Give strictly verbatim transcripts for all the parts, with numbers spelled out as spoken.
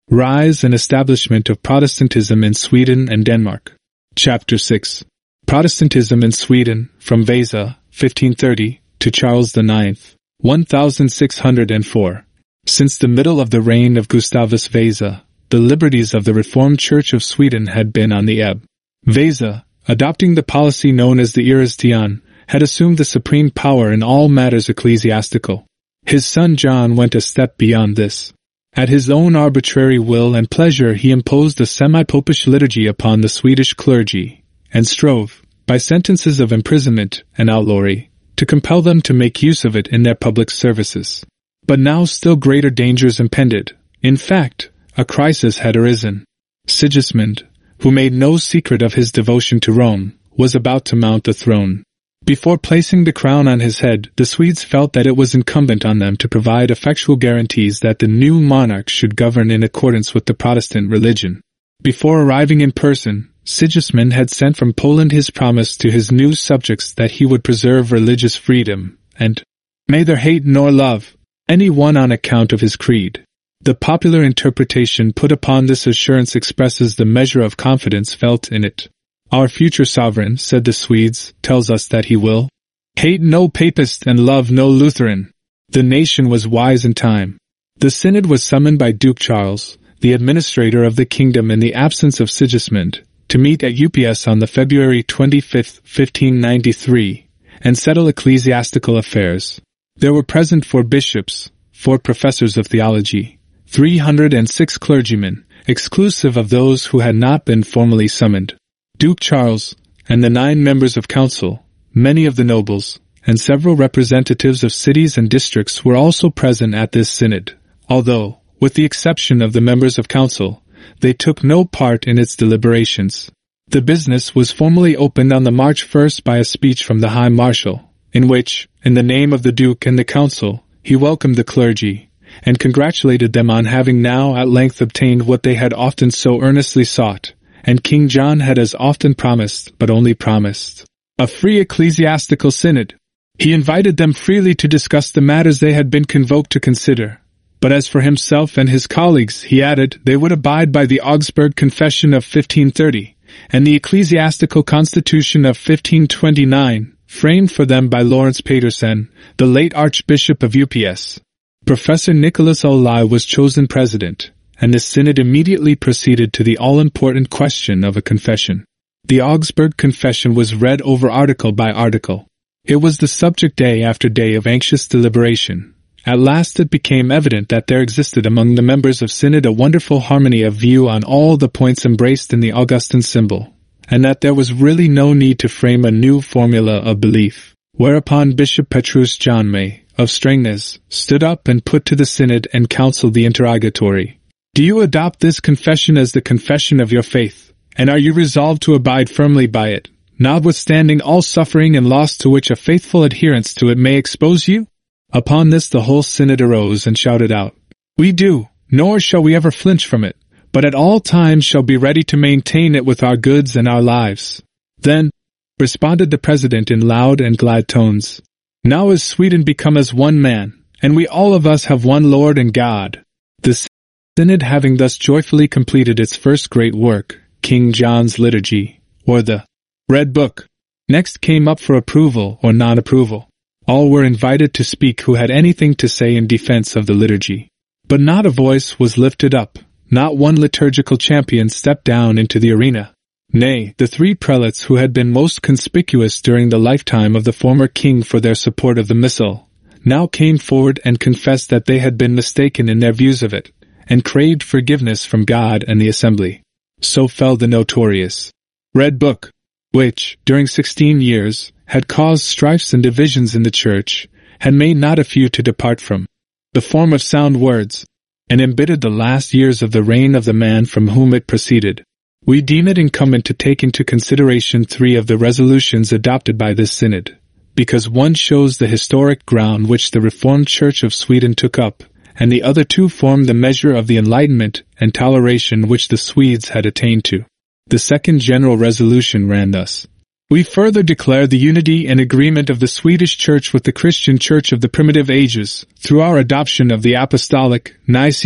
Rise and Establishment of Protestantism in Sweden and Denmark. Chapter six. Protestantism in Sweden, from Vasa, fifteen thirty, to Charles the ninth, sixteen oh four. Since the middle of the reign of Gustavus Vasa, the liberties of the Reformed Church of Sweden had been on the ebb. Vasa, adopting the policy known as the Erastion, had assumed the supreme power in all matters ecclesiastical. His son John went a step beyond this. At his own arbitrary will and pleasure he imposed a semi-popish liturgy upon the Swedish clergy, and strove, by sentences of imprisonment and outlawry, to compel them to make use of it in their public services. But now still greater dangers impended. In fact, a crisis had arisen. Sigismund, who made no secret of his devotion to Rome, was about to mount the throne. Before placing the crown on his head, the Swedes felt that it was incumbent on them to provide effectual guarantees that the new monarch should govern in accordance with the Protestant religion. Before arriving in person, Sigismund had sent from Poland his promise to his new subjects that he would preserve religious freedom, and neither hate nor love any one on account of his creed. The popular interpretation put upon this assurance expresses the measure of confidence felt in it. Our future sovereign, said the Swedes, tells us that he will hate no papist and love no Lutheran. The nation was wise in time. The synod was summoned by Duke Charles, the administrator of the kingdom in the absence of Sigismund, to meet at U P S on the February twenty-fifth, fifteen ninety-three, and settle ecclesiastical affairs. There were present four bishops, four professors of theology, three hundred and six clergymen, exclusive of those who had not been formally summoned. Duke Charles, and the nine members of council, many of the nobles, and several representatives of cities and districts were also present at this synod, although, with the exception of the members of council, they took no part in its deliberations. The business was formally opened on the March first by a speech from the High Marshal, in which, in the name of the Duke and the council, he welcomed the clergy, and congratulated them on having now at length obtained what they had often so earnestly sought, and King John had as often promised, but only promised, a free ecclesiastical synod. He invited them freely to discuss the matters they had been convoked to consider. But as for himself and his colleagues, he added, they would abide by the Augsburg Confession of fifteen thirty, and the Ecclesiastical Constitution of fifteen twenty-nine, framed for them by Lawrence Paterson, the late Archbishop of U P S. Professor Nicholas Olai was chosen president, and the synod immediately proceeded to the all-important question of a confession. The Augsburg Confession was read over article by article. It was the subject day after day of anxious deliberation. At last it became evident that there existed among the members of synod a wonderful harmony of view on all the points embraced in the Augustan symbol, and that there was really no need to frame a new formula of belief. Whereupon Bishop Petrus John May, of Strängnäs, stood up and put to the synod and counsel the interrogatory. Do you adopt this confession as the confession of your faith, and are you resolved to abide firmly by it, notwithstanding all suffering and loss to which a faithful adherence to it may expose you? Upon this the whole synod arose and shouted out, We do, nor shall we ever flinch from it, but at all times shall be ready to maintain it with our goods and our lives. Then, responded the President in loud and glad tones, Now is Sweden become as one man, and we all of us have one Lord and God. The synod having thus joyfully completed its first great work, King John's Liturgy, or the Red Book, next came up for approval or non-approval. All were invited to speak who had anything to say in defense of the liturgy. But not a voice was lifted up, not one liturgical champion stepped down into the arena. Nay, the three prelates who had been most conspicuous during the lifetime of the former king for their support of the Missal, now came forward and confessed that they had been mistaken in their views of it, and craved forgiveness from God and the assembly. So fell the notorious Red Book, which, during sixteen years, had caused strifes and divisions in the Church, had made not a few to depart from the form of sound words, and embittered the last years of the reign of the man from whom it proceeded. We deem it incumbent to take into consideration three of the resolutions adopted by this synod, because one shows the historic ground which the Reformed Church of Sweden took up, and the other two form the measure of the enlightenment and toleration which the Swedes had attained to. The second general resolution ran thus. We further declare the unity and agreement of the Swedish Church with the Christian Church of the primitive ages, through our adoption of the Apostolic, Nicene,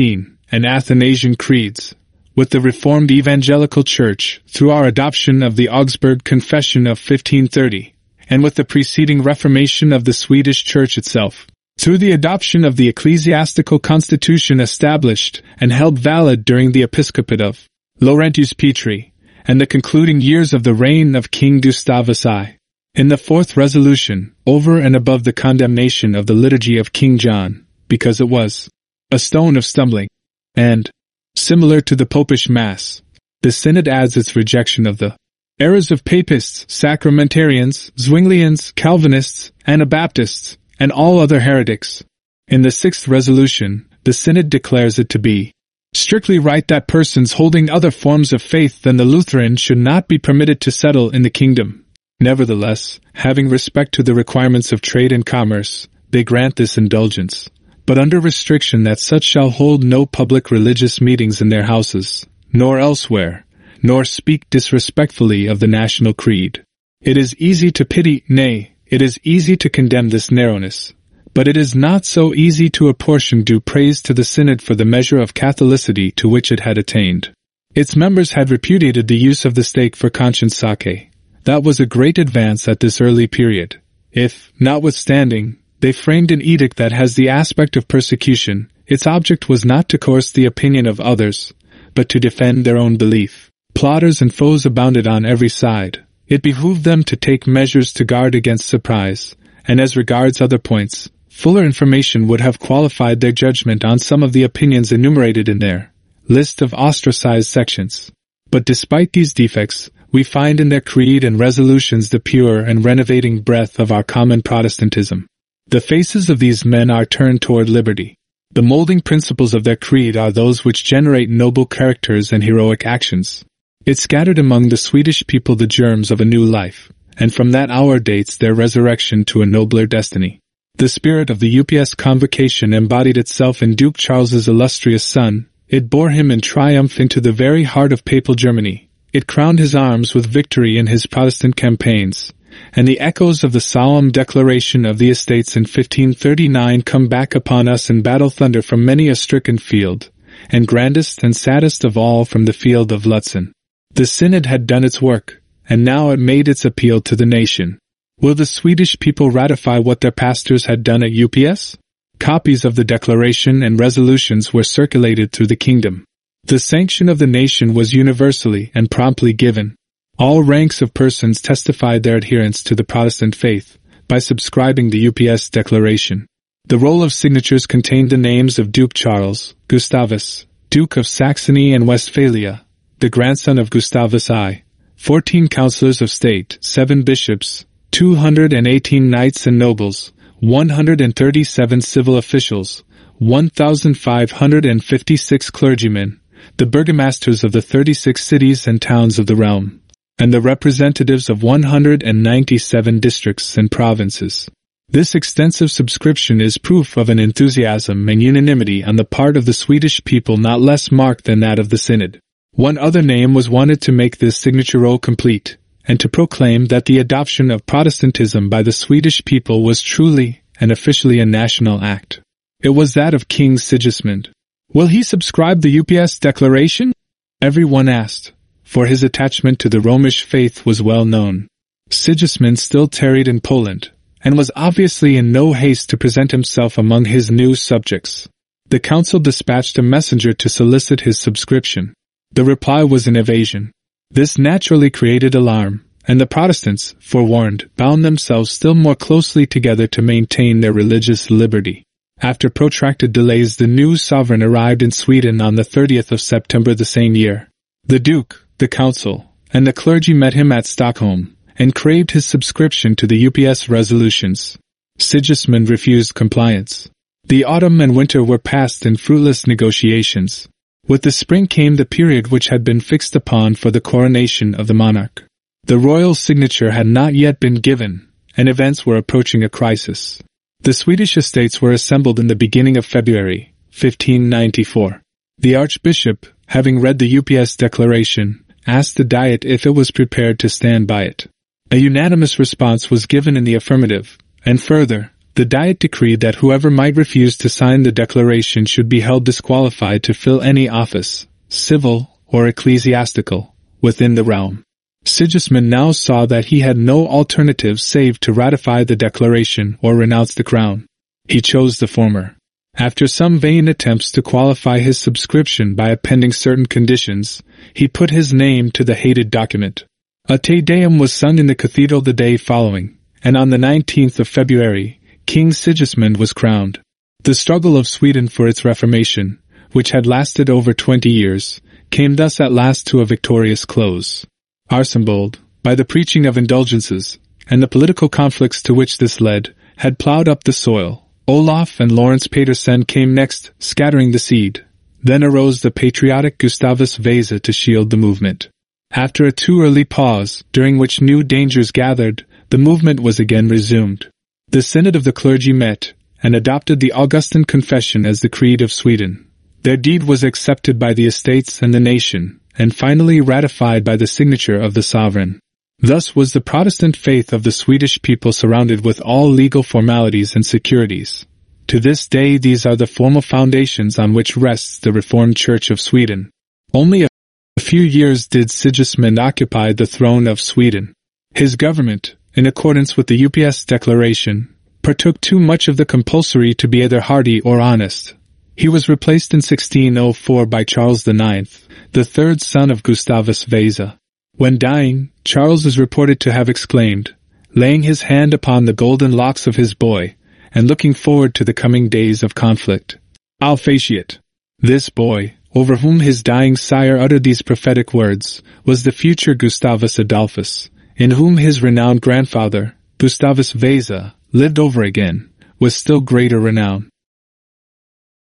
and Athanasian creeds, with the Reformed Evangelical Church through our adoption of the Augsburg Confession of fifteen thirty, and with the preceding Reformation of the Swedish Church itself, through the adoption of the ecclesiastical constitution established and held valid during the episcopate of Laurentius Petri, and the concluding years of the reign of King Gustavus I. In the fourth resolution, over and above the condemnation of the liturgy of King John, because it was a stone of stumbling, and similar to the Popish Mass, the Synod adds its rejection of the errors of Papists, Sacramentarians, Zwinglians, Calvinists, Anabaptists, and all other heretics. In the sixth resolution, the Synod declares it to be strictly right that persons holding other forms of faith than the Lutheran should not be permitted to settle in the kingdom. Nevertheless, having respect to the requirements of trade and commerce, they grant this indulgence, but under restriction that such shall hold no public religious meetings in their houses, nor elsewhere, nor speak disrespectfully of the national creed. It is easy to pity, nay, it is easy to condemn this narrowness, but it is not so easy to apportion due praise to the Synod for the measure of Catholicity to which it had attained. Its members had repudiated the use of the stake for conscience sake. That was a great advance at this early period. If, notwithstanding, they framed an edict that has the aspect of persecution, its object was not to coerce the opinion of others, but to defend their own belief. Plotters and foes abounded on every side. It behooved them to take measures to guard against surprise, and as regards other points, fuller information would have qualified their judgment on some of the opinions enumerated in their list of ostracized sections. But despite these defects, we find in their creed and resolutions the pure and renovating breath of our common Protestantism. The faces of these men are turned toward liberty. The molding principles of their creed are those which generate noble characters and heroic actions. It scattered among the Swedish people the germs of a new life, and from that hour dates their resurrection to a nobler destiny. The spirit of the U P S Convocation embodied itself in Duke Charles's illustrious son. It bore him in triumph into the very heart of papal Germany. It crowned his arms with victory in his Protestant campaigns, and the echoes of the solemn declaration of the Estates in fifteen thirty-nine come back upon us in battle thunder from many a stricken field, and grandest and saddest of all from the field of Lutzen. The Synod had done its work, and now it made its appeal to the nation. Will the Swedish people ratify what their pastors had done at U P S? Copies of the declaration and resolutions were circulated through the kingdom. The sanction of the nation was universally and promptly given. All ranks of persons testified their adherence to the Protestant faith by subscribing the U P S declaration. The roll of signatures contained the names of Duke Charles, Gustavus, Duke of Saxony and Westphalia, the grandson of Gustavus I, fourteen councillors of state, seven bishops, two hundred eighteen knights and nobles, one hundred thirty-seven civil officials, one thousand five hundred fifty-six clergymen, the burgomasters of the thirty-six cities and towns of the realm, and the representatives of one hundred ninety-seven districts and provinces. This extensive subscription is proof of an enthusiasm and unanimity on the part of the Swedish people not less marked than that of the Synod. One other name was wanted to make this signature roll complete, and to proclaim that the adoption of Protestantism by the Swedish people was truly and officially a national act. It was that of King Sigismund. Will he subscribe the U P S declaration? Everyone asked, for his attachment to the Romish faith was well known. Sigismund still tarried in Poland, and was obviously in no haste to present himself among his new subjects. The council dispatched a messenger to solicit his subscription. The reply was an evasion. This naturally created alarm, and the Protestants, forewarned, bound themselves still more closely together to maintain their religious liberty. After protracted delays, the new sovereign arrived in Sweden on the thirtieth of September the same year. The Duke, the council, and the clergy met him at Stockholm, and craved his subscription to the U P S resolutions. Sigismund refused compliance. The autumn and winter were passed in fruitless negotiations. With the spring came the period which had been fixed upon for the coronation of the monarch. The royal signature had not yet been given, and events were approaching a crisis. The Swedish estates were assembled in the beginning of February, fifteen ninety-four. The archbishop, having read the U P S declaration, asked the Diet if it was prepared to stand by it. A unanimous response was given in the affirmative, and further, The Diet decreed that whoever might refuse to sign the declaration should be held disqualified to fill any office, civil or ecclesiastical, within the realm. Sigismund now saw that he had no alternative save to ratify the declaration or renounce the crown. He chose the former. After some vain attempts to qualify his subscription by appending certain conditions, he put his name to the hated document. A Te Deum was sung in the cathedral the day following, and on the nineteenth of February, King Sigismund was crowned. The struggle of Sweden for its reformation, which had lasted over twenty years, came thus at last to a victorious close. Arcembold, by the preaching of indulgences, and the political conflicts to which this led, had ploughed up the soil. Olaf and Lawrence Petersen came next, scattering the seed. Then arose the patriotic Gustavus Vasa to shield the movement. After a too early pause, during which new dangers gathered, the movement was again resumed. The Synod of the clergy met, and adopted the Augustan Confession as the creed of Sweden. Their deed was accepted by the estates and the nation, and finally ratified by the signature of the sovereign. Thus was the Protestant faith of the Swedish people surrounded with all legal formalities and securities. To this day these are the formal foundations on which rests the Reformed Church of Sweden. Only a few years did Sigismund occupy the throne of Sweden. His government, in accordance with the U P S Declaration, partook too much of the compulsory to be either hearty or honest. He was replaced in sixteen oh four by Charles the Ninth, the third son of Gustavus Vasa. When dying, Charles is reported to have exclaimed, laying his hand upon the golden locks of his boy, and looking forward to the coming days of conflict, "I'll face it." This boy, over whom his dying sire uttered these prophetic words, was the future Gustavus Adolphus, in whom his renowned grandfather, Gustavus Vasa, lived over again, with still greater renown.